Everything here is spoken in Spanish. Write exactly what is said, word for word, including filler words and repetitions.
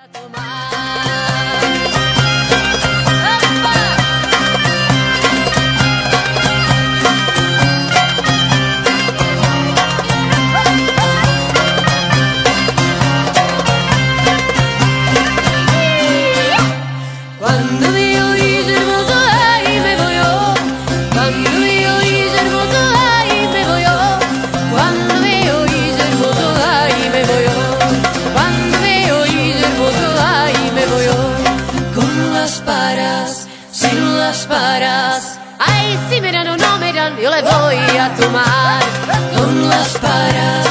Cuando me oís hermoso, ay, me voy yo. Cuando me oís hermoso, ay, me voy yo. Cuando me oís hermoso, ay, me voy yo. Cuando me oís hermoso, ay, me voy yo. Con las paras, sin las paras. Ay, si me dan o no me dan, yo le voy a tomar. Con las paras.